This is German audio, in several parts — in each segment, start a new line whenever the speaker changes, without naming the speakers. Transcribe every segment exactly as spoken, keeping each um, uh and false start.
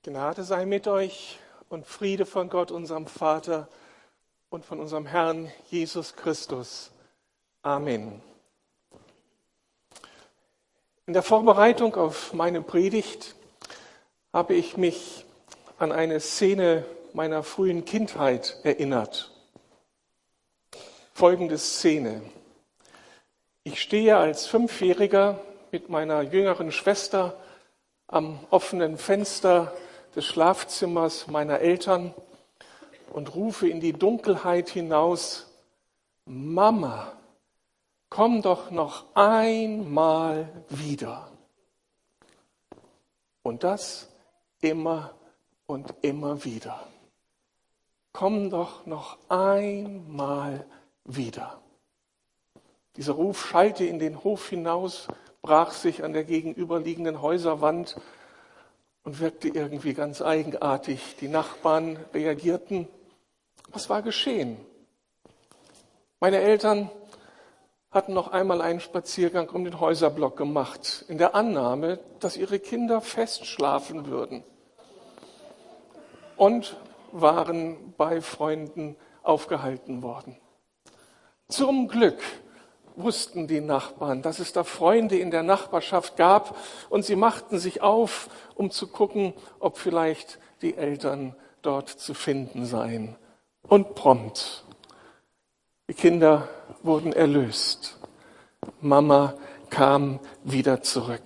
Gnade sei mit euch und Friede von Gott, unserem Vater und von unserem Herrn Jesus Christus. Amen. In der Vorbereitung auf meine Predigt habe ich mich an eine Szene meiner frühen Kindheit erinnert. Folgende Szene. Ich stehe als Fünfjähriger mit meiner jüngeren Schwester am offenen Fenster des Schlafzimmers meiner Eltern und rufe in die Dunkelheit hinaus: Mama, komm doch noch einmal wieder. Und das immer und immer wieder. Komm doch noch einmal wieder. Dieser Ruf schallte in den Hof hinaus, brach sich an der gegenüberliegenden Häuserwand und wirkte irgendwie ganz eigenartig. Die Nachbarn reagierten. Was war geschehen? Meine Eltern hatten noch einmal einen Spaziergang um den Häuserblock gemacht, in der Annahme, dass ihre Kinder fest schlafen würden, und waren bei Freunden aufgehalten worden. Zum Glück wussten die Nachbarn, dass es da Freunde in der Nachbarschaft gab, und sie machten sich auf, um zu gucken, ob vielleicht die Eltern dort zu finden seien. Und prompt, die Kinder wurden erlöst. Mama kam wieder zurück.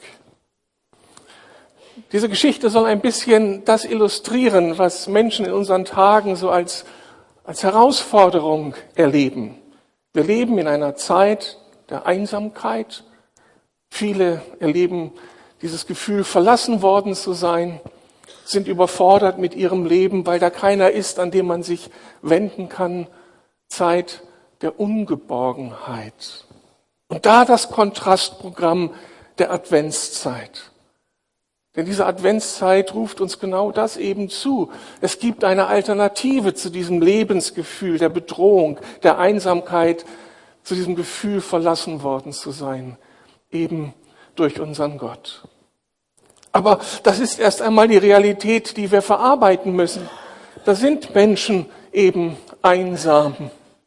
Diese Geschichte soll ein bisschen das illustrieren, was Menschen in unseren Tagen so als, als Herausforderung erleben. Wir leben in einer Zeit der Einsamkeit. Viele erleben dieses Gefühl, verlassen worden zu sein, sind überfordert mit ihrem Leben, weil da keiner ist, an dem man sich wenden kann. Zeit der Ungeborgenheit. Und da das Kontrastprogramm der Adventszeit. Denn diese Adventszeit ruft uns genau das eben zu. Es gibt eine Alternative zu diesem Lebensgefühl der Bedrohung, der Einsamkeit, zu diesem Gefühl, verlassen worden zu sein, eben durch unseren Gott. Aber das ist erst einmal die Realität, die wir verarbeiten müssen. Da sind Menschen eben einsam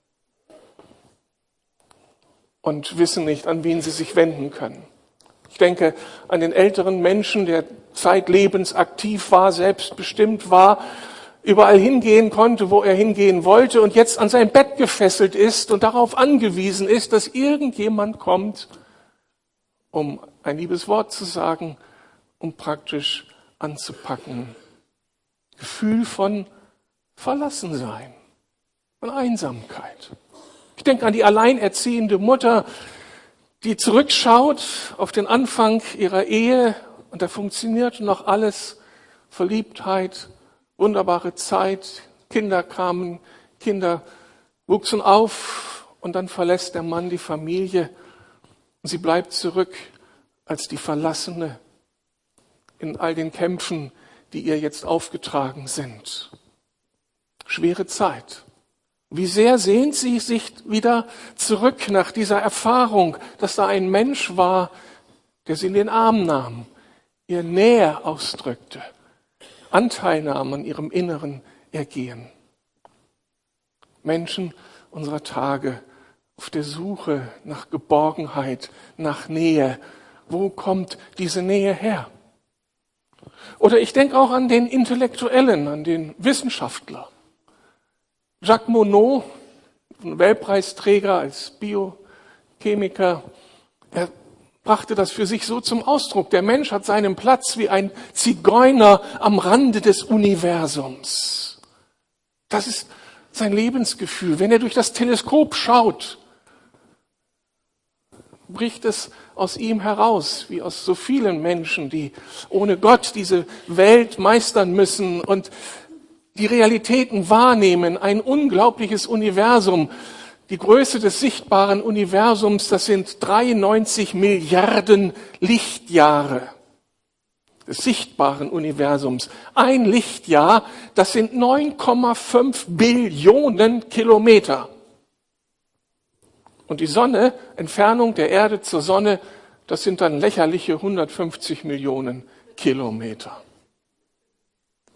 und wissen nicht, an wen sie sich wenden können. Ich denke an den älteren Menschen, der zeitlebens aktiv war, selbstbestimmt war, überall hingehen konnte, wo er hingehen wollte, und jetzt an sein Bett gefesselt ist und darauf angewiesen ist, dass irgendjemand kommt, um ein liebes Wort zu sagen, um praktisch anzupacken. Gefühl von Verlassensein, von Einsamkeit. Ich denke an die alleinerziehende Mutter, die zurückschaut auf den Anfang ihrer Ehe, und da funktionierte noch alles, Verliebtheit, wunderbare Zeit, Kinder kamen, Kinder wuchsen auf, und dann verlässt der Mann die Familie und sie bleibt zurück als die Verlassene in all den Kämpfen, die ihr jetzt aufgetragen sind. Schwere Zeit. Wie sehr sehnt sie sich wieder zurück nach dieser Erfahrung, dass da ein Mensch war, der sie in den Arm nahm, ihr Nähe ausdrückte, Anteilnahme an ihrem inneren Ergehen. Menschen unserer Tage auf der Suche nach Geborgenheit, nach Nähe. Wo kommt diese Nähe her? Oder ich denke auch an den Intellektuellen, an den Wissenschaftler. Jacques Monod, Nobelpreisträger als Biochemiker, er brachte das für sich so zum Ausdruck: Der Mensch hat seinen Platz wie ein Zigeuner am Rande des Universums. Das ist sein Lebensgefühl. Wenn er durch das Teleskop schaut, bricht es aus ihm heraus, wie aus so vielen Menschen, die ohne Gott diese Welt meistern müssen und die Realitäten wahrnehmen. Ein unglaubliches Universum. Die Größe des sichtbaren Universums, das sind dreiundneunzig Milliarden Lichtjahre des sichtbaren Universums. Ein Lichtjahr, das sind neun Komma fünf Billionen Kilometer. Und die Sonne, Entfernung der Erde zur Sonne, das sind dann lächerliche hundertfünfzig Millionen Kilometer.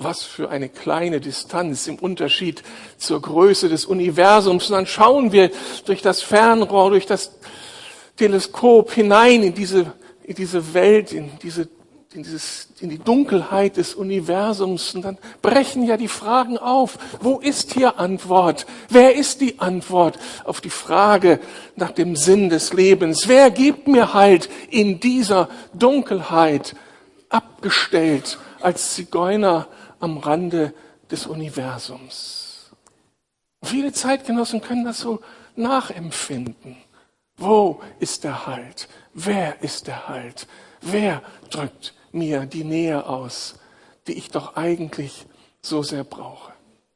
Was für eine kleine Distanz im Unterschied zur Größe des Universums. Und dann schauen wir durch das Fernrohr, durch das Teleskop hinein in diese, in diese Welt, in diese, in dieses, in die Dunkelheit des Universums. Und dann brechen ja die Fragen auf. Wo ist hier Antwort? Wer ist die Antwort auf die Frage nach dem Sinn des Lebens? Wer gibt mir Halt in dieser Dunkelheit, abgestellt als Zigeuner am Rande des Universums? Viele Zeitgenossen können das so nachempfinden. Wo ist der Halt? Wer ist der Halt? Wer drückt mir die Nähe aus, die ich doch eigentlich so sehr brauche?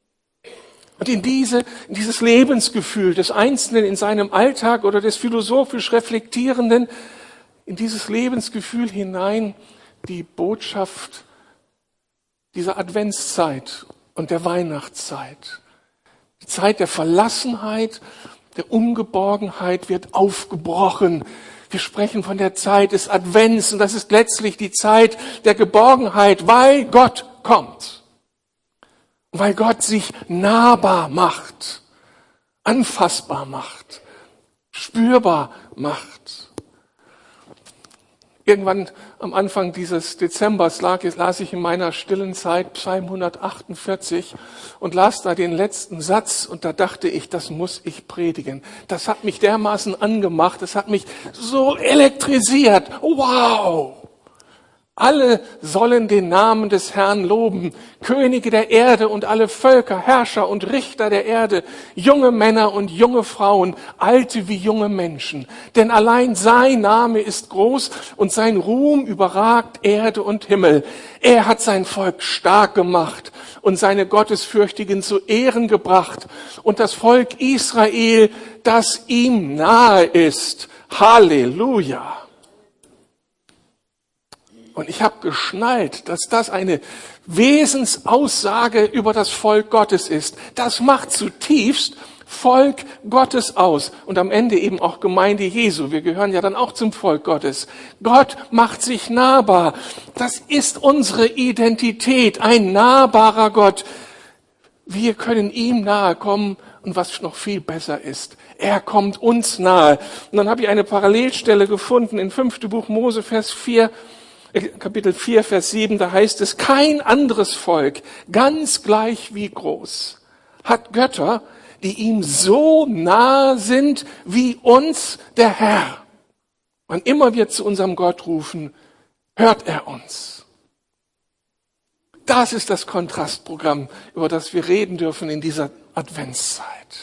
Und in diese, in dieses Lebensgefühl des Einzelnen in seinem Alltag oder des philosophisch Reflektierenden, in dieses Lebensgefühl hinein die Botschaft dieser Adventszeit und der Weihnachtszeit. Die Zeit der Verlassenheit, der Ungeborgenheit wird aufgebrochen. Wir sprechen von der Zeit des Advents und das ist letztlich die Zeit der Geborgenheit, weil Gott kommt. Weil Gott sich nahbar macht, anfassbar macht, spürbar macht. Irgendwann am Anfang dieses Dezembers lag, las ich in meiner stillen Zeit Psalm hundertachtundvierzig und las da den letzten Satz und da dachte ich, das muss ich predigen. Das hat mich dermaßen angemacht, das hat mich so elektrisiert. Wow! Alle sollen den Namen des Herrn loben, Könige der Erde und alle Völker, Herrscher und Richter der Erde, junge Männer und junge Frauen, alte wie junge Menschen. Denn allein sein Name ist groß und sein Ruhm überragt Erde und Himmel. Er hat sein Volk stark gemacht und seine Gottesfürchtigen zu Ehren gebracht und das Volk Israel, das ihm nahe ist. Halleluja! Und ich habe geschnallt, dass das eine Wesensaussage über das Volk Gottes ist. Das macht zutiefst Volk Gottes aus. Und am Ende eben auch Gemeinde Jesu. Wir gehören ja dann auch zum Volk Gottes. Gott macht sich nahbar. Das ist unsere Identität, ein nahbarer Gott. Wir können ihm nahe kommen. Und was noch viel besser ist, er kommt uns nahe. Und dann habe ich eine Parallelstelle gefunden in fünften Buch Mose, Vers vier. Kapitel vier, Vers sieben, da heißt es, kein anderes Volk, ganz gleich wie groß, hat Götter, die ihm so nahe sind wie uns der Herr. Wann immer wir zu unserem Gott rufen, hört er uns. Das ist das Kontrastprogramm, über das wir reden dürfen in dieser Adventszeit.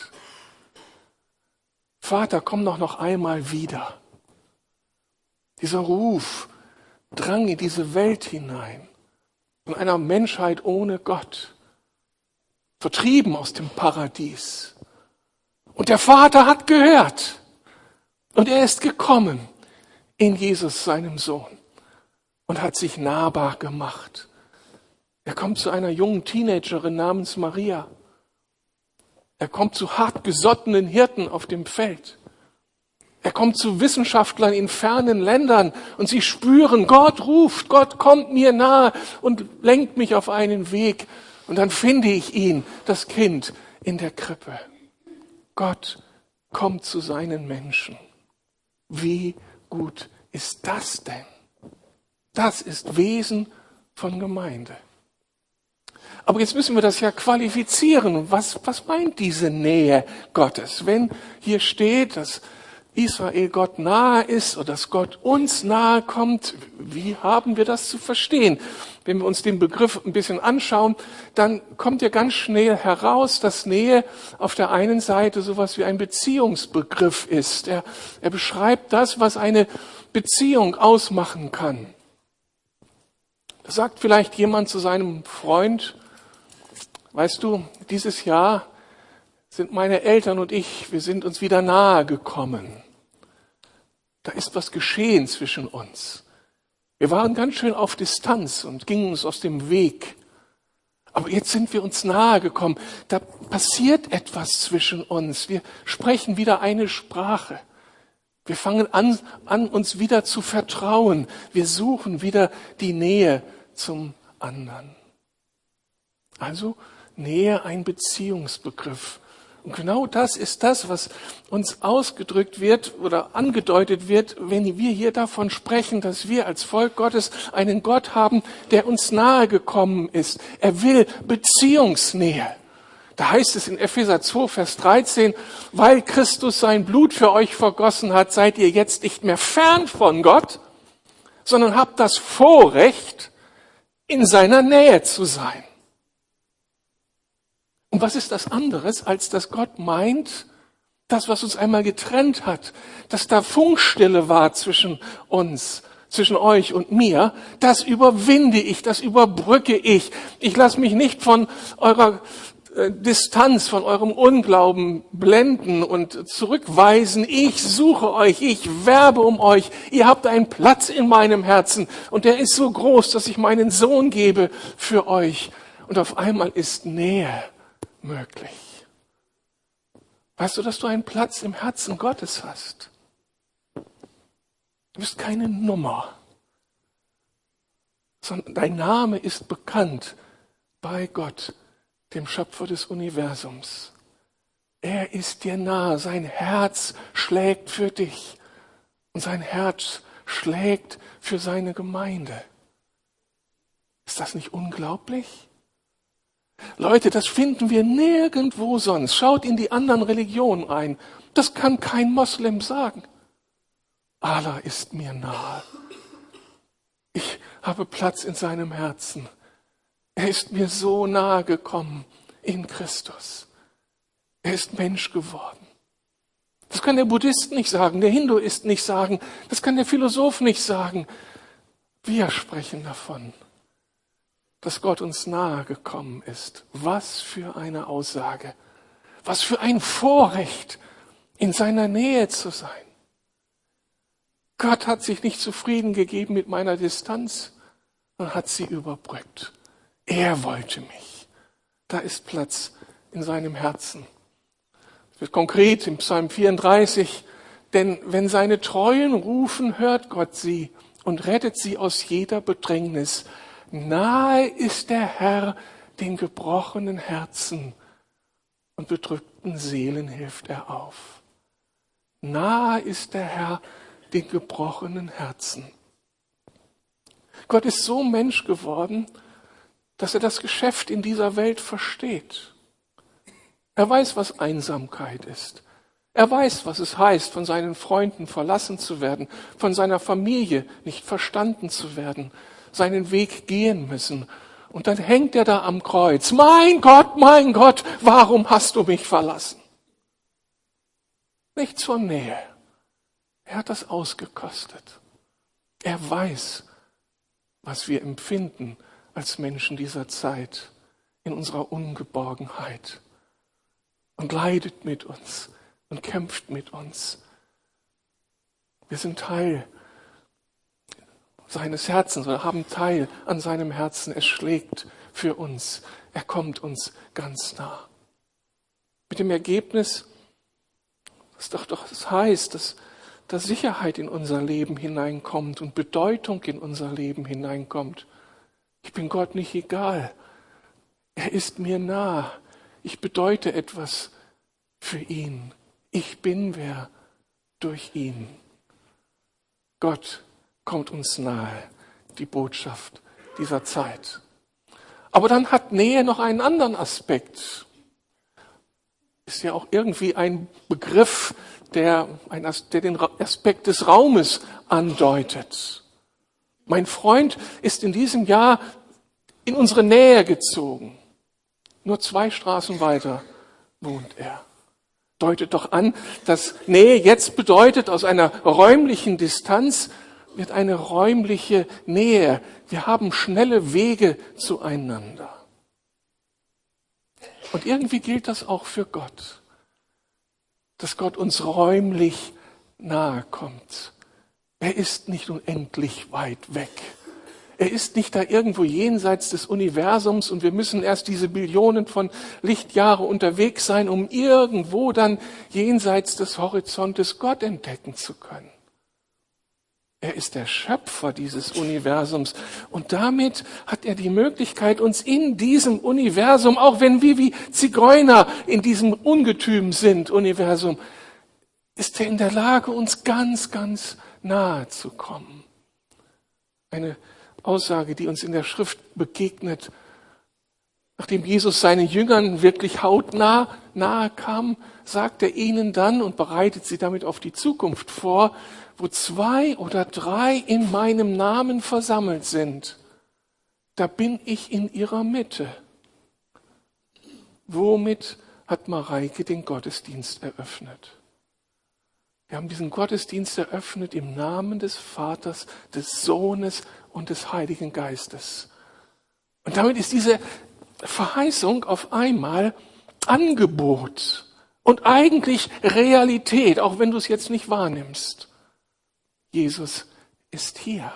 Vater, komm doch noch einmal wieder. Dieser Ruf drang in diese Welt hinein, von einer Menschheit ohne Gott, vertrieben aus dem Paradies. Und der Vater hat gehört und er ist gekommen in Jesus, seinem Sohn, und hat sich nahbar gemacht. Er kommt zu einer jungen Teenagerin namens Maria. Er kommt zu hartgesottenen Hirten auf dem Feld. Er kommt zu Wissenschaftlern in fernen Ländern und sie spüren, Gott ruft, Gott kommt mir nahe und lenkt mich auf einen Weg. Und dann finde ich ihn, das Kind, in der Krippe. Gott kommt zu seinen Menschen. Wie gut ist das denn? Das ist Wesen von Gemeinde. Aber jetzt müssen wir das ja qualifizieren. Was, was meint diese Nähe Gottes? Wenn hier steht, dass Israel Gott nahe ist oder dass Gott uns nahe kommt, wie haben wir das zu verstehen? Wenn wir uns den Begriff ein bisschen anschauen, dann kommt ja ganz schnell heraus, dass Nähe auf der einen Seite sowas wie ein Beziehungsbegriff ist. Er, er beschreibt das, was eine Beziehung ausmachen kann. Da sagt vielleicht jemand zu seinem Freund, weißt du, dieses Jahr sind meine Eltern und ich, wir sind uns wieder nahe gekommen. Da ist was geschehen zwischen uns. Wir waren ganz schön auf Distanz und gingen uns aus dem Weg. Aber jetzt sind wir uns nahe gekommen. Da passiert etwas zwischen uns. Wir sprechen wieder eine Sprache. Wir fangen an, an uns wieder zu vertrauen. Wir suchen wieder die Nähe zum anderen. Also Nähe ein Beziehungsbegriff. Und genau das ist das, was uns ausgedrückt wird oder angedeutet wird, wenn wir hier davon sprechen, dass wir als Volk Gottes einen Gott haben, der uns nahe gekommen ist. Er will Beziehungsnähe. Da heißt es in Epheser zwei, Vers dreizehn, weil Christus sein Blut für euch vergossen hat, seid ihr jetzt nicht mehr fern von Gott, sondern habt das Vorrecht, in seiner Nähe zu sein. Und was ist das anderes, als dass Gott meint, das, was uns einmal getrennt hat, dass da Funkstille war zwischen uns, zwischen euch und mir, das überwinde ich, das überbrücke ich. Ich lasse mich nicht von eurer äh, Distanz, von eurem Unglauben blenden und zurückweisen. Ich suche euch, ich werbe um euch. Ihr habt einen Platz in meinem Herzen und der ist so groß, dass ich meinen Sohn gebe für euch. Und auf einmal ist Nähe möglich. Weißt du, dass du einen Platz im Herzen Gottes hast? Du bist keine Nummer, sondern dein Name ist bekannt bei Gott, dem Schöpfer des Universums. Er ist dir nahe, sein Herz schlägt für dich und sein Herz schlägt für seine Gemeinde. Ist das nicht unglaublich? Leute, das finden wir nirgendwo sonst. Schaut in die anderen Religionen ein. Das kann kein Moslem sagen. Allah ist mir nahe. Ich habe Platz in seinem Herzen. Er ist mir so nahe gekommen in Christus. Er ist Mensch geworden. Das kann der Buddhist nicht sagen, der Hinduist nicht sagen, das kann der Philosoph nicht sagen. Wir sprechen davon, dass Gott uns nahe gekommen ist. Was für eine Aussage. Was für ein Vorrecht, in seiner Nähe zu sein. Gott hat sich nicht zufrieden gegeben mit meiner Distanz und hat sie überbrückt. Er wollte mich. Da ist Platz in seinem Herzen. Es wird konkret im Psalm vierunddreißig, denn wenn seine Treuen rufen, hört Gott sie und rettet sie aus jeder Bedrängnis. Nahe ist der Herr den gebrochenen Herzen und bedrückten Seelen hilft er auf. Nahe ist der Herr den gebrochenen Herzen. Gott ist so Mensch geworden, dass er das Geschäft in dieser Welt versteht. Er weiß, was Einsamkeit ist. Er weiß, was es heißt, von seinen Freunden verlassen zu werden, von seiner Familie nicht verstanden zu werden, seinen Weg gehen müssen. Und dann hängt er da am Kreuz. Mein Gott, mein Gott, warum hast du mich verlassen? Nichts von Nähe. Er hat das ausgekostet. Er weiß, was wir empfinden als Menschen dieser Zeit in unserer Ungeborgenheit und leidet mit uns und kämpft mit uns. Wir sind Teil seines Herzens oder haben Teil an seinem Herzen. Es schlägt für uns. Er kommt uns ganz nah. Mit dem Ergebnis, dass doch, doch das heißt, dass, dass Sicherheit in unser Leben hineinkommt und Bedeutung in unser Leben hineinkommt. Ich bin Gott nicht egal. Er ist mir nah. Ich bedeute etwas für ihn. Ich bin wer durch ihn. Gott kommt uns nahe, die Botschaft dieser Zeit. Aber dann hat Nähe noch einen anderen Aspekt. Ist ja auch irgendwie ein Begriff, der, ein, der den Aspekt des Raumes andeutet. Mein Freund ist in diesem Jahr in unsere Nähe gezogen. Nur zwei Straßen weiter wohnt er. Deutet doch an, dass Nähe jetzt bedeutet, aus einer räumlichen Distanz wird eine räumliche Nähe. Wir haben schnelle Wege zueinander. Und irgendwie gilt das auch für Gott, dass Gott uns räumlich nahe kommt. Er ist nicht unendlich weit weg. Er ist nicht da irgendwo jenseits des Universums und wir müssen erst diese Billionen von Lichtjahre unterwegs sein, um irgendwo dann jenseits des Horizontes Gott entdecken zu können. Er ist der Schöpfer dieses Universums. Und damit hat er die Möglichkeit, uns in diesem Universum, auch wenn wir wie Zigeuner in diesem Ungetüm sind, Universum, ist er in der Lage, uns ganz, ganz nahe zu kommen. Eine Aussage, die uns in der Schrift begegnet, nachdem Jesus seinen Jüngern wirklich hautnah nahe kam, sagt er ihnen dann und bereitet sie damit auf die Zukunft vor, wo zwei oder drei in meinem Namen versammelt sind, da bin ich in ihrer Mitte. Womit hat Mareike den Gottesdienst eröffnet? Wir haben diesen Gottesdienst eröffnet im Namen des Vaters, des Sohnes und des Heiligen Geistes. Und damit ist diese Verheißung auf einmal Angebot und eigentlich Realität, auch wenn du es jetzt nicht wahrnimmst. Jesus ist hier.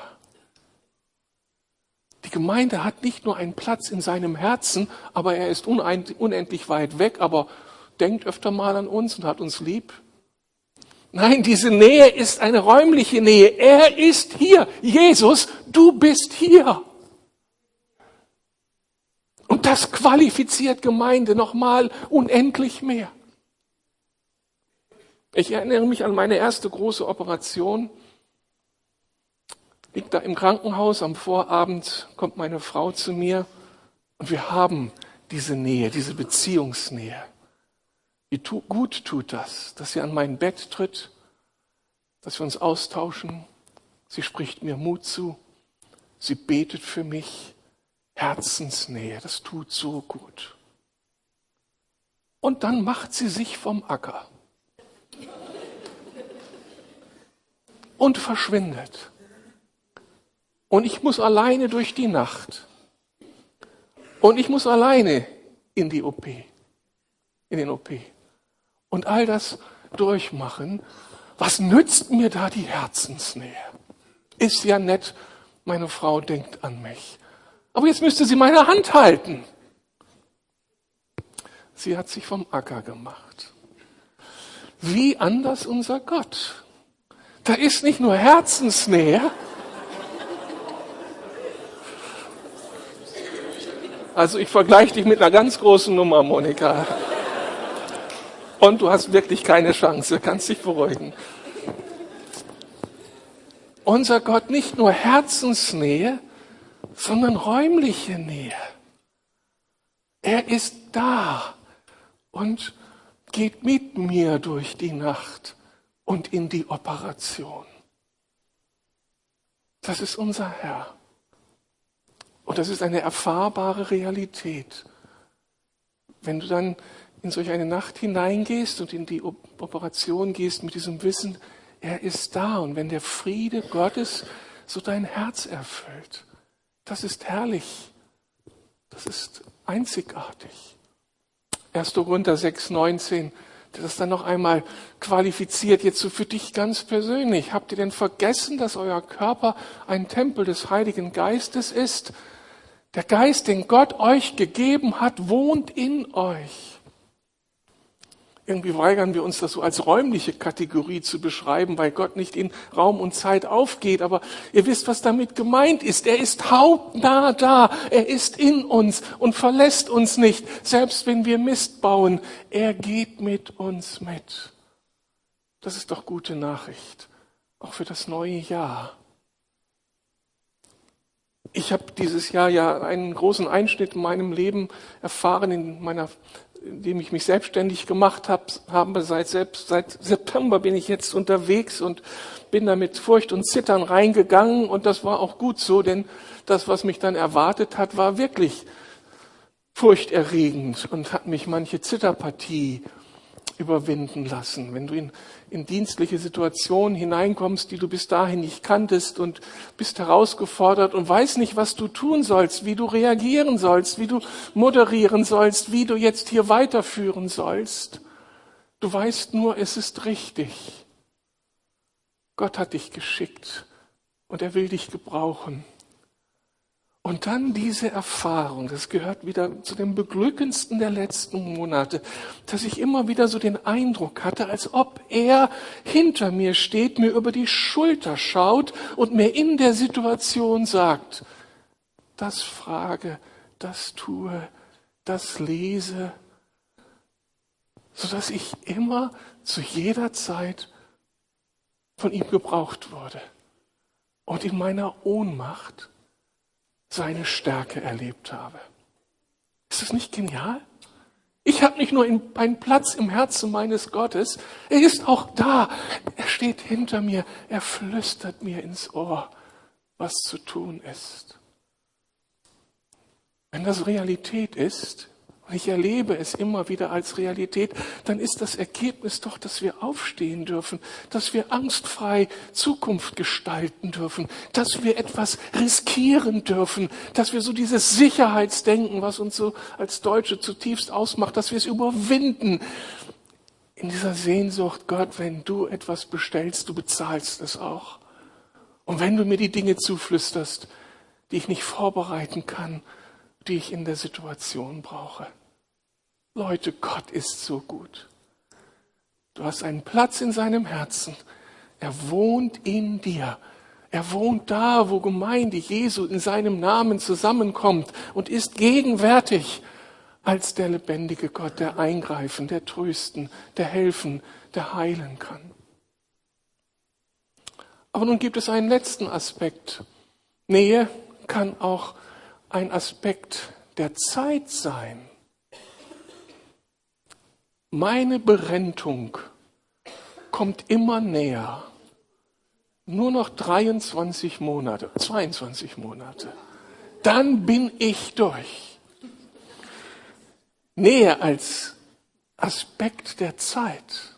Die Gemeinde hat nicht nur einen Platz in seinem Herzen, aber er ist unendlich weit weg, aber denkt öfter mal an uns und hat uns lieb. Nein, diese Nähe ist eine räumliche Nähe. Er ist hier. Jesus, du bist hier. Und das qualifiziert Gemeinde nochmal unendlich mehr. Ich erinnere mich an meine erste große Operation. Liegt da im Krankenhaus, am Vorabend kommt meine Frau zu mir und wir haben diese Nähe, diese Beziehungsnähe. Wie tu, gut tut das, dass sie an mein Bett tritt, dass wir uns austauschen. Sie spricht mir Mut zu, sie betet für mich. Herzensnähe, das tut so gut. Und dann macht sie sich vom Acker und verschwindet. Und ich muss alleine durch die Nacht. Und ich muss alleine in die O P, in den O P. Und all das durchmachen. Was nützt mir da die Herzensnähe? Ist ja nett, meine Frau denkt an mich. Aber jetzt müsste sie meine Hand halten. Sie hat sich vom Acker gemacht. Wie anders unser Gott. Da ist nicht nur Herzensnähe. Also ich vergleiche dich mit einer ganz großen Nummer, Monika. Und du hast wirklich keine Chance, kannst dich beruhigen. Unser Gott nicht nur Herzensnähe, sondern räumliche Nähe. Er ist da und geht mit mir durch die Nacht und in die Operation. Das ist unser Herr. Und das ist eine erfahrbare Realität. Wenn du dann in solch eine Nacht hineingehst und in die Operation gehst mit diesem Wissen, er ist da. Und wenn der Friede Gottes so dein Herz erfüllt, das ist herrlich. Das ist einzigartig. erster Korinther sechs, neunzehn, der das dann noch einmal qualifiziert, jetzt so für dich ganz persönlich. Habt ihr denn vergessen, dass euer Körper ein Tempel des Heiligen Geistes ist? Der Geist, den Gott euch gegeben hat, wohnt in euch. Irgendwie weigern wir uns das so als räumliche Kategorie zu beschreiben, weil Gott nicht in Raum und Zeit aufgeht. Aber ihr wisst, was damit gemeint ist. Er ist hautnah da. Er ist in uns und verlässt uns nicht, selbst wenn wir Mist bauen. Er geht mit uns mit. Das ist doch gute Nachricht, auch für das neue Jahr. Ich habe dieses Jahr ja einen großen Einschnitt in meinem Leben erfahren, in meiner, indem ich mich selbstständig gemacht habe. habe. Seit, selbst, seit September bin ich jetzt unterwegs und bin da mit Furcht und Zittern reingegangen. Und das war auch gut so, denn das, was mich dann erwartet hat, war wirklich furchterregend und hat mich manche Zitterpartie überwinden lassen. Wenn du in, in dienstliche Situationen hineinkommst, die du bis dahin nicht kanntest und bist herausgefordert und weißt nicht, was du tun sollst, wie du reagieren sollst, wie du moderieren sollst, wie du jetzt hier weiterführen sollst. Du weißt nur, es ist richtig. Gott hat dich geschickt und er will dich gebrauchen. Und dann diese Erfahrung, das gehört wieder zu dem beglückendsten der letzten Monate, dass ich immer wieder so den Eindruck hatte, als ob er hinter mir steht, mir über die Schulter schaut und mir in der Situation sagt, das frage, das tue, das lese, sodass ich immer zu jeder Zeit von ihm gebraucht wurde und in meiner Ohnmacht seine Stärke erlebt habe. Ist das nicht genial? Ich habe nicht nur einen Platz im Herzen meines Gottes, er ist auch da. Er steht hinter mir, er flüstert mir ins Ohr, was zu tun ist. Wenn das Realität ist, und ich erlebe es immer wieder als Realität, dann ist das Ergebnis doch, dass wir aufstehen dürfen, dass wir angstfrei Zukunft gestalten dürfen, dass wir etwas riskieren dürfen, dass wir so dieses Sicherheitsdenken, was uns so als Deutsche zutiefst ausmacht, dass wir es überwinden. In dieser Sehnsucht, Gott, wenn du etwas bestellst, du bezahlst es auch. Und wenn du mir die Dinge zuflüsterst, die ich nicht vorbereiten kann, die ich in der Situation brauche. Leute, Gott ist so gut. Du hast einen Platz in seinem Herzen. Er wohnt in dir. Er wohnt da, wo Gemeinde Jesu in seinem Namen zusammenkommt und ist gegenwärtig als der lebendige Gott, der eingreifen, der trösten, der helfen, der heilen kann. Aber nun gibt es einen letzten Aspekt. Nähe kann auch ein Aspekt der Zeit sein. Meine Berentung kommt immer näher. Nur noch dreiundzwanzig Monate, zweiundzwanzig Monate. Dann bin ich durch. Nähe als Aspekt der Zeit.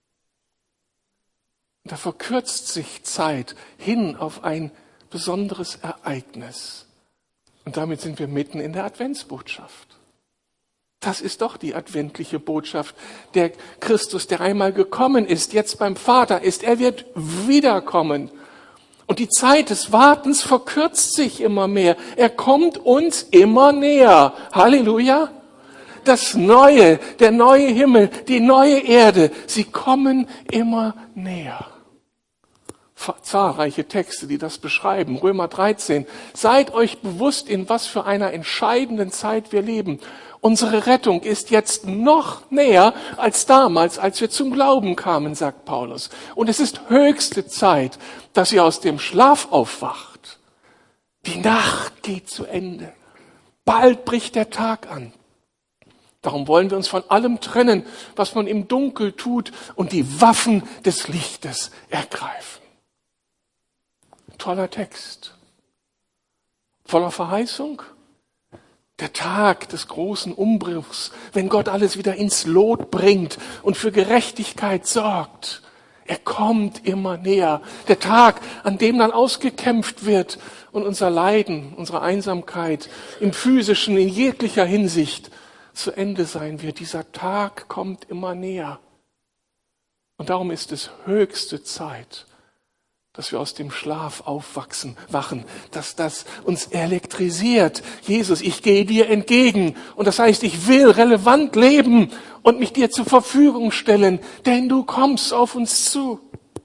Da verkürzt sich Zeit hin auf ein besonderes Ereignis. Und damit sind wir mitten in der Adventsbotschaft. Das ist doch die adventliche Botschaft. Der Christus, der einmal gekommen ist, jetzt beim Vater ist, er wird wiederkommen. Und die Zeit des Wartens verkürzt sich immer mehr. Er kommt uns immer näher. Halleluja! Das Neue, der neue Himmel, die neue Erde, sie kommen immer näher. Zahlreiche Texte, die das beschreiben. Römer dreizehn. Seid euch bewusst, in was für einer entscheidenden Zeit wir leben. Unsere Rettung ist jetzt noch näher als damals, als wir zum Glauben kamen, sagt Paulus. Und es ist höchste Zeit, dass ihr aus dem Schlaf aufwacht. Die Nacht geht zu Ende. Bald bricht der Tag an. Darum wollen wir uns von allem trennen, was man im Dunkel tut, und die Waffen des Lichtes ergreifen. Toller Text. Voller Verheißung. Der Tag des großen Umbruchs, wenn Gott alles wieder ins Lot bringt und für Gerechtigkeit sorgt. Er kommt immer näher. Der Tag, an dem dann ausgekämpft wird und unser Leiden, unsere Einsamkeit im physischen, in jeglicher Hinsicht zu Ende sein wird. Dieser Tag kommt immer näher. Und darum ist es höchste Zeit, dass wir aus dem Schlaf aufwachsen, wachen, dass das uns elektrisiert. Jesus, ich gehe dir entgegen. Und das heißt, ich will relevant leben und mich dir zur Verfügung stellen, denn du kommst auf uns zu.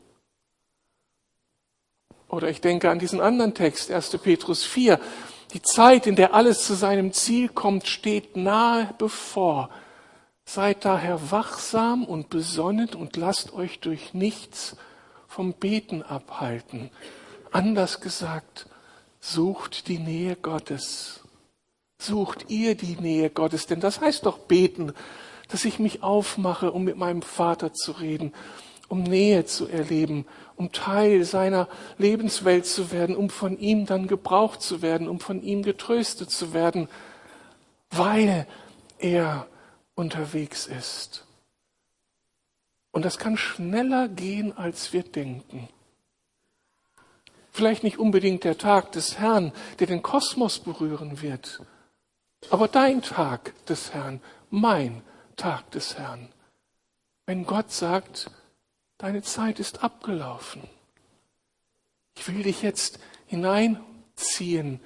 Oder ich denke an diesen anderen Text, erster Petrus vier. Die Zeit, in der alles zu seinem Ziel kommt, steht nahe bevor. Seid daher wachsam und besonnen und lasst euch durch nichts vom Beten abhalten. Anders gesagt, sucht die Nähe Gottes. Sucht ihr die Nähe Gottes, denn das heißt doch beten, dass ich mich aufmache, um mit meinem Vater zu reden, um Nähe zu erleben, um Teil seiner Lebenswelt zu werden, um von ihm dann gebraucht zu werden, um von ihm getröstet zu werden, weil er unterwegs ist. Und das kann schneller gehen, als wir denken. Vielleicht nicht unbedingt der Tag des Herrn, der den Kosmos berühren wird, aber dein Tag des Herrn, mein Tag des Herrn. Wenn Gott sagt, deine Zeit ist abgelaufen. Ich will dich jetzt hineinziehen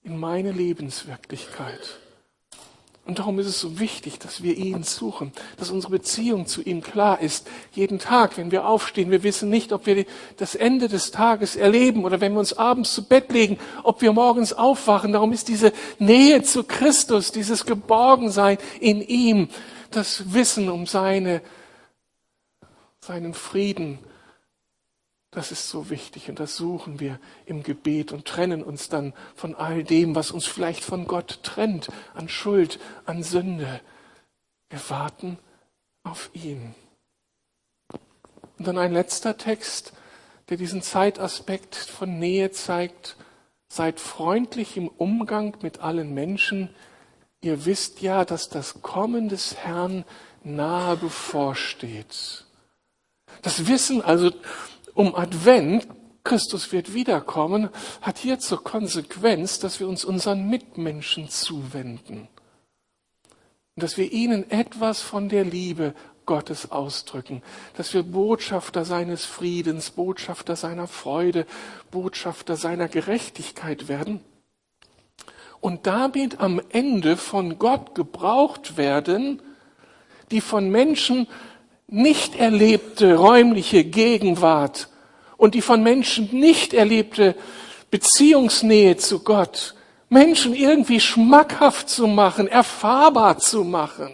in meine Lebenswirklichkeit. Und darum ist es so wichtig, dass wir ihn suchen, dass unsere Beziehung zu ihm klar ist. Jeden Tag, wenn wir aufstehen, wir wissen nicht, ob wir das Ende des Tages erleben oder wenn wir uns abends zu Bett legen, ob wir morgens aufwachen. Darum ist diese Nähe zu Christus, dieses Geborgensein in ihm, das Wissen um seine, seinen Frieden, das ist so wichtig und das suchen wir im Gebet und trennen uns dann von all dem, was uns vielleicht von Gott trennt, an Schuld, an Sünde. Wir warten auf ihn. Und dann ein letzter Text, der diesen Zeitaspekt von Nähe zeigt. Seid freundlich im Umgang mit allen Menschen. Ihr wisst ja, dass das Kommen des Herrn nahe bevorsteht. Das Wissen also um Advent, Christus wird wiederkommen, hat hier zur Konsequenz, dass wir uns unseren Mitmenschen zuwenden. Und dass wir ihnen etwas von der Liebe Gottes ausdrücken. Dass wir Botschafter seines Friedens, Botschafter seiner Freude, Botschafter seiner Gerechtigkeit werden. Und damit am Ende von Gott gebraucht werden, die von Menschen nicht erlebte räumliche Gegenwart und die von Menschen nicht erlebte Beziehungsnähe zu Gott, Menschen irgendwie schmackhaft zu machen, erfahrbar zu machen.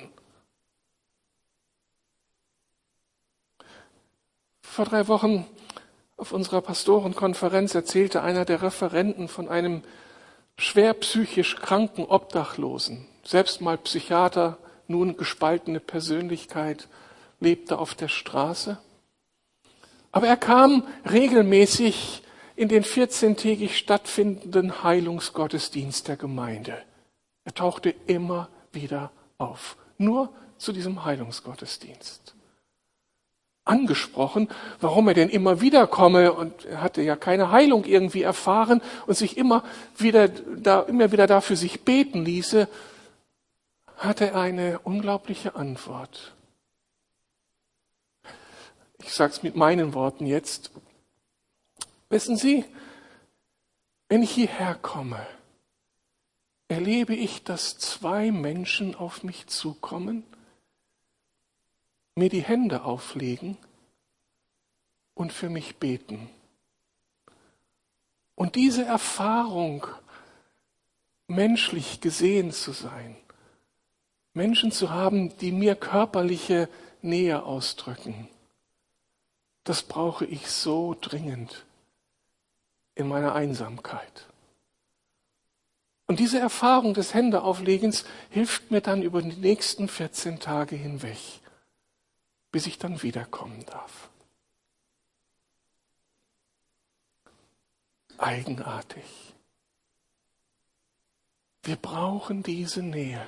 Vor drei Wochen auf unserer Pastorenkonferenz erzählte einer der Referenten von einem schwer psychisch kranken Obdachlosen, selbst mal Psychiater, nun gespaltene Persönlichkeit, lebte auf der Straße. Aber er kam regelmäßig in den vierzehntägig stattfindenden Heilungsgottesdienst der Gemeinde. Er tauchte immer wieder auf, nur zu diesem Heilungsgottesdienst. Angesprochen, warum er denn immer wieder komme, und er hatte ja keine Heilung irgendwie erfahren und sich immer wieder, da, immer wieder dafür sich beten ließe, hatte er eine unglaubliche Antwort. Ich sage es mit meinen Worten jetzt. Wissen Sie, wenn ich hierher komme, erlebe ich, dass zwei Menschen auf mich zukommen, mir die Hände auflegen und für mich beten. Und diese Erfahrung, menschlich gesehen zu sein, Menschen zu haben, die mir körperliche Nähe ausdrücken, das brauche ich so dringend in meiner Einsamkeit. Und diese Erfahrung des Händeauflegens hilft mir dann über die nächsten vierzehn Tage hinweg, bis ich dann wiederkommen darf. Eigenartig. Wir brauchen diese Nähe.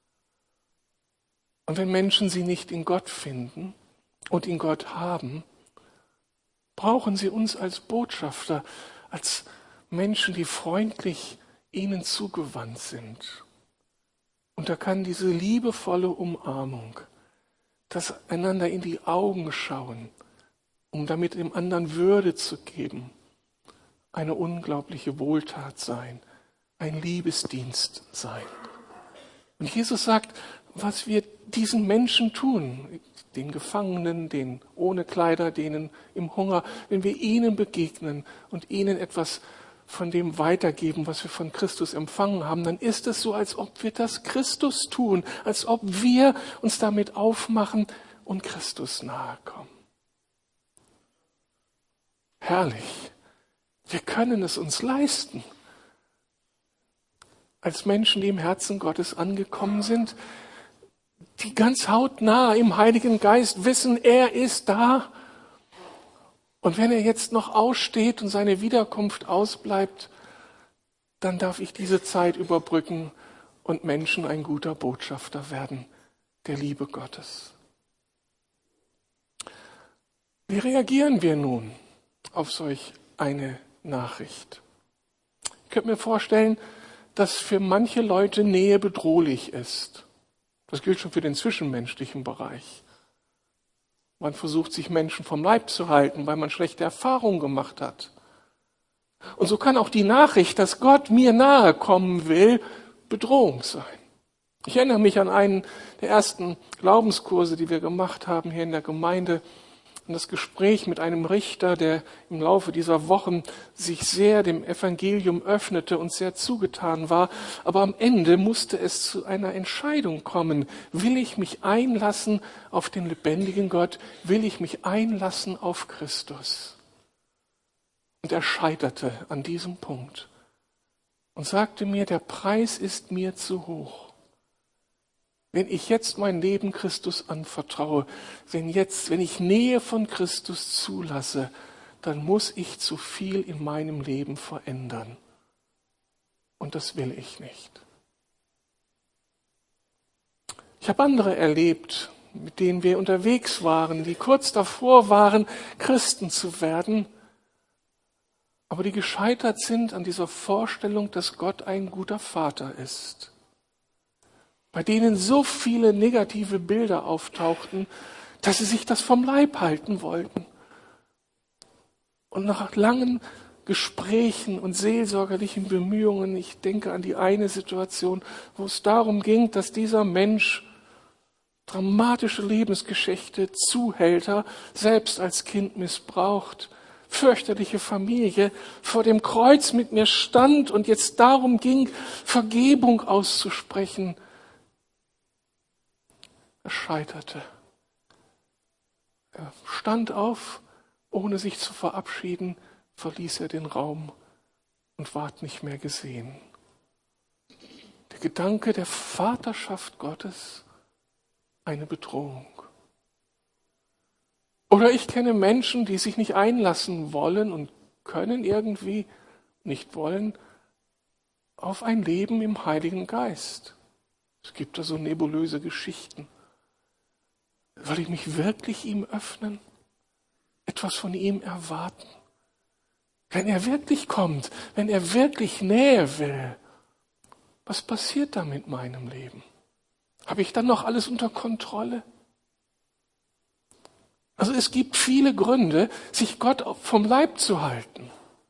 Und wenn Menschen sie nicht in Gott finden und in Gott haben, brauchen sie uns als Botschafter, als Menschen, die freundlich ihnen zugewandt sind. Und da kann diese liebevolle Umarmung, das einander in die Augen schauen, um damit dem anderen Würde zu geben, eine unglaubliche Wohltat sein, ein Liebesdienst sein. Und Jesus sagt, was wir diesen Menschen tun, den Gefangenen, den ohne Kleider, denen im Hunger, wenn wir ihnen begegnen und ihnen etwas von dem weitergeben, was wir von Christus empfangen haben, dann ist es so, als ob wir das Christus tun, als ob wir uns damit aufmachen und Christus nahe kommen. Herrlich. Wir können es uns leisten. Als Menschen, die im Herzen Gottes angekommen sind, die ganz hautnah im Heiligen Geist wissen, er ist da. Und wenn er jetzt noch aussteht und seine Wiederkunft ausbleibt, dann darf ich diese Zeit überbrücken und Menschen ein guter Botschafter werden der Liebe Gottes. Wie reagieren wir nun auf solch eine Nachricht? Ich könnte mir vorstellen, dass für manche Leute Nähe bedrohlich ist. Das gilt schon für den zwischenmenschlichen Bereich. Man versucht, sich Menschen vom Leib zu halten, weil man schlechte Erfahrungen gemacht hat. Und so kann auch die Nachricht, dass Gott mir nahe kommen will, Bedrohung sein. Ich erinnere mich an einen der ersten Glaubenskurse, die wir gemacht haben hier in der Gemeinde, an das Gespräch mit einem Richter, der im Laufe dieser Wochen sich sehr dem Evangelium öffnete und sehr zugetan war. Aber am Ende musste es zu einer Entscheidung kommen. Will ich mich einlassen auf den lebendigen Gott? Will ich mich einlassen auf Christus? Und er scheiterte an diesem Punkt und sagte mir, der Preis ist mir zu hoch. Wenn ich jetzt mein Leben Christus anvertraue, wenn jetzt, wenn ich Nähe von Christus zulasse, dann muss ich zu viel in meinem Leben verändern. Und das will ich nicht. Ich habe andere erlebt, mit denen wir unterwegs waren, die kurz davor waren, Christen zu werden, aber die gescheitert sind an dieser Vorstellung, dass Gott ein guter Vater ist. Bei denen so viele negative Bilder auftauchten, dass sie sich das vom Leib halten wollten. Und nach langen Gesprächen und seelsorgerlichen Bemühungen, ich denke an die eine Situation, wo es darum ging, dass dieser Mensch dramatische Lebensgeschichte, Zuhälter, selbst als Kind missbraucht, fürchterliche Familie, vor dem Kreuz mit mir stand und jetzt darum ging, Vergebung auszusprechen. Er scheiterte. Er stand auf, ohne sich zu verabschieden, verließ er den Raum und ward nicht mehr gesehen. Der Gedanke der Vaterschaft Gottes, eine Bedrohung. Oder ich kenne Menschen, die sich nicht einlassen wollen und können irgendwie nicht wollen auf ein Leben im Heiligen Geist. Es gibt da so nebulöse Geschichten. Soll ich mich wirklich ihm öffnen? Etwas von ihm erwarten? Wenn er wirklich kommt, wenn er wirklich Nähe will, was passiert da mit meinem Leben? Habe ich dann noch alles unter Kontrolle? Also es gibt viele Gründe, sich Gott vom Leib zu halten.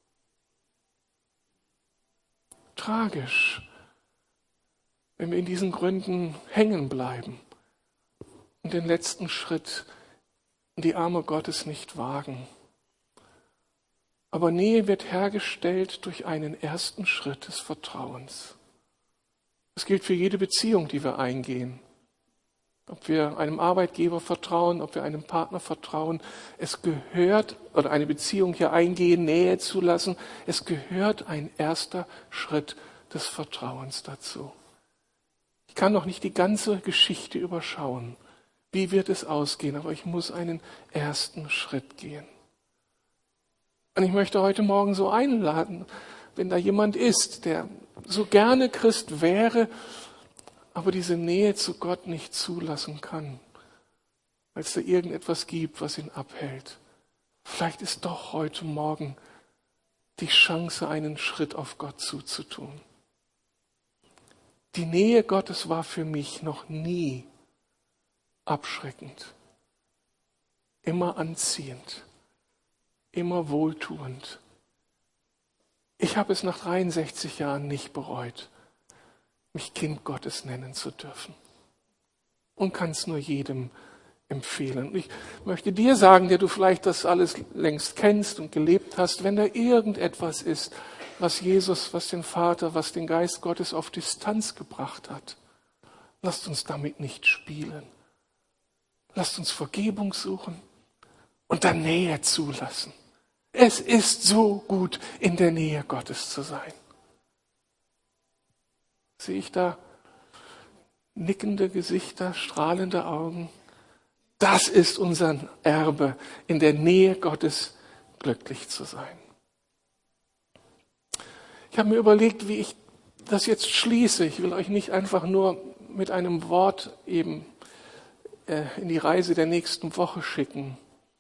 Tragisch, wenn wir in diesen Gründen hängen bleiben und den letzten Schritt in die Arme Gottes nicht wagen. Aber Nähe wird hergestellt durch einen ersten Schritt des Vertrauens. Das gilt für jede Beziehung, die wir eingehen. Ob wir einem Arbeitgeber vertrauen, ob wir einem Partner vertrauen. Es gehört, oder eine Beziehung hier eingehen, Nähe zulassen, es gehört ein erster Schritt des Vertrauens dazu. Ich kann noch nicht die ganze Geschichte überschauen. Wie wird es ausgehen? Aber ich muss einen ersten Schritt gehen. Und ich möchte heute Morgen so einladen, wenn da jemand ist, der so gerne Christ wäre, aber diese Nähe zu Gott nicht zulassen kann, weil es da irgendetwas gibt, was ihn abhält. Vielleicht ist doch heute Morgen die Chance, einen Schritt auf Gott zuzutun. Die Nähe Gottes war für mich noch nie abschreckend, immer anziehend, immer wohltuend. Ich habe es nach dreiundsechzig Jahren nicht bereut, mich Kind Gottes nennen zu dürfen. Und kann es nur jedem empfehlen. Und ich möchte dir sagen, der du vielleicht das alles längst kennst und gelebt hast, wenn da irgendetwas ist, was Jesus, was den Vater, was den Geist Gottes auf Distanz gebracht hat, lasst uns damit nicht spielen. Lasst uns Vergebung suchen und dann Nähe zulassen. Es ist so gut, in der Nähe Gottes zu sein. Sehe ich da nickende Gesichter, strahlende Augen? Das ist unser Erbe, in der Nähe Gottes glücklich zu sein. Ich habe mir überlegt, wie ich das jetzt schließe. Ich will euch nicht einfach nur mit einem Wort eben äh, in die Reise der nächsten Woche schicken.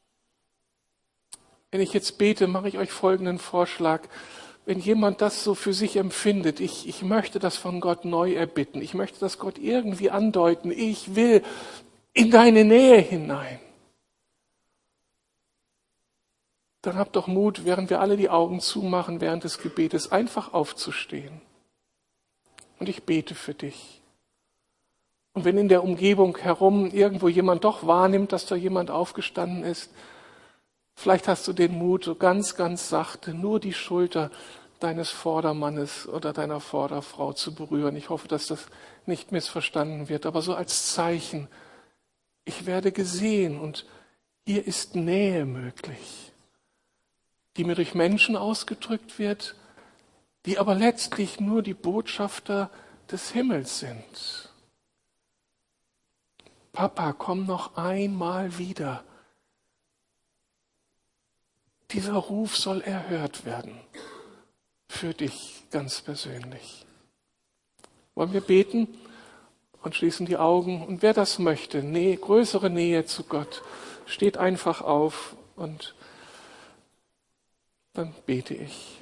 Wenn ich jetzt bete, mache ich euch folgenden Vorschlag. Wenn jemand das so für sich empfindet, ich, ich möchte das von Gott neu erbitten, ich möchte das Gott irgendwie andeuten, ich will in deine Nähe hinein. dann hab doch Mut, während wir alle die Augen zumachen, während des Gebetes einfach aufzustehen. Und ich bete für dich. Und wenn in der Umgebung herum irgendwo jemand doch wahrnimmt, dass da jemand aufgestanden ist, vielleicht hast du den Mut, so ganz, ganz sachte nur die Schulter deines Vordermannes oder deiner Vorderfrau zu berühren. Ich hoffe, dass das nicht missverstanden wird, aber so als Zeichen, ich werde gesehen und hier ist Nähe möglich, die mir durch Menschen ausgedrückt wird, die aber letztlich nur die Botschafter des Himmels sind. Papa, komm noch einmal wieder. Dieser Ruf soll erhört werden. Für dich ganz persönlich. Wollen wir beten und schließen die Augen? Und wer das möchte, Nähe, größere Nähe zu Gott, steht einfach auf und dann bete ich.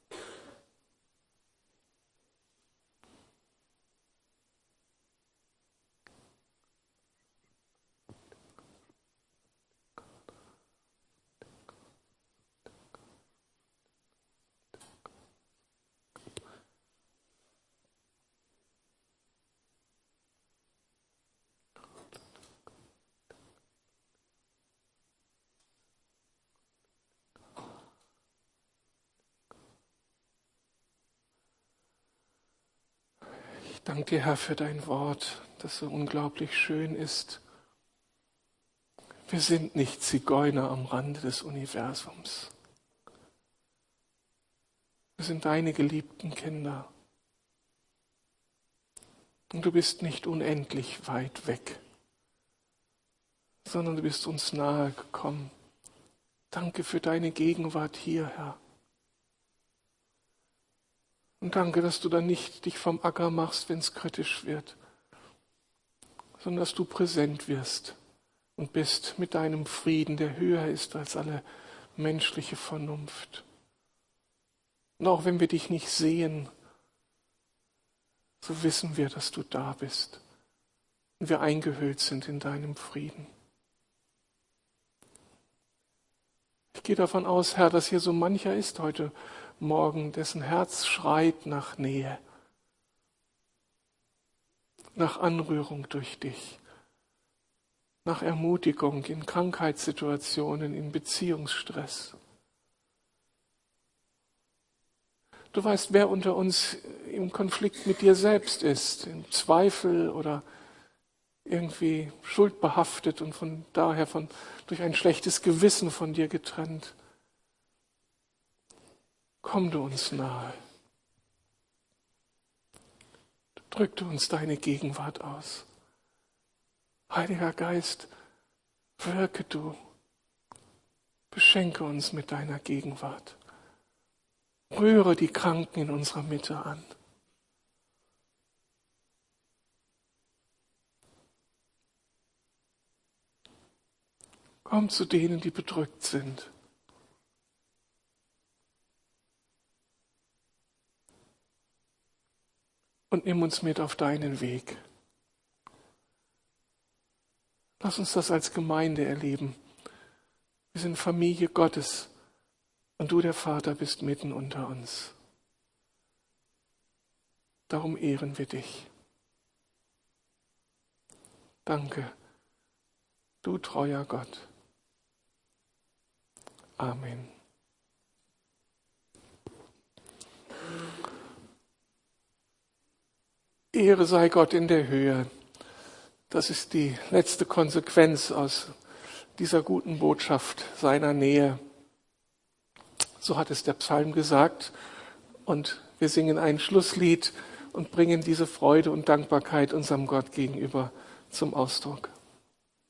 Ich danke dir, Herr, für dein Wort, das so unglaublich schön ist. Wir sind nicht Zigeuner am Rande des Universums. Wir sind deine geliebten Kinder. Und du bist nicht unendlich weit weg, sondern du bist uns nahe gekommen. Danke für deine Gegenwart hier, Herr. Und danke, dass du dann nicht dich vom Acker machst, wenn es kritisch wird, sondern dass du präsent wirst und bist mit deinem Frieden, der höher ist als alle menschliche Vernunft. Und auch wenn wir dich nicht sehen, so wissen wir, dass du da bist und wir eingehüllt sind in deinem Frieden. Ich gehe davon aus, Herr, dass hier so mancher ist heute Morgen, dessen Herz schreit nach Nähe, nach Anrührung durch dich, nach Ermutigung in Krankheitssituationen, in Beziehungsstress. Du weißt, wer unter uns im Konflikt mit dir selbst ist, im Zweifel oder irgendwie schuldbehaftet und von daher von, durch ein schlechtes Gewissen von dir getrennt. Komm du uns nahe. Drück du uns deine Gegenwart aus. Heiliger Geist, wirke du. Beschenke uns mit deiner Gegenwart. Rühre die Kranken in unserer Mitte an. Komm zu denen, die bedrückt sind. Und nimm uns mit auf deinen Weg. Lass uns das als Gemeinde erleben. Wir sind Familie Gottes und du, der Vater, bist mitten unter uns. Darum ehren wir dich. Danke, du treuer Gott. Amen. Ehre sei Gott in der Höhe. Das ist die letzte Konsequenz aus dieser guten Botschaft seiner Nähe. So hat es der Psalm gesagt. Und wir singen ein Schlusslied und bringen diese Freude und Dankbarkeit unserem Gott gegenüber zum Ausdruck.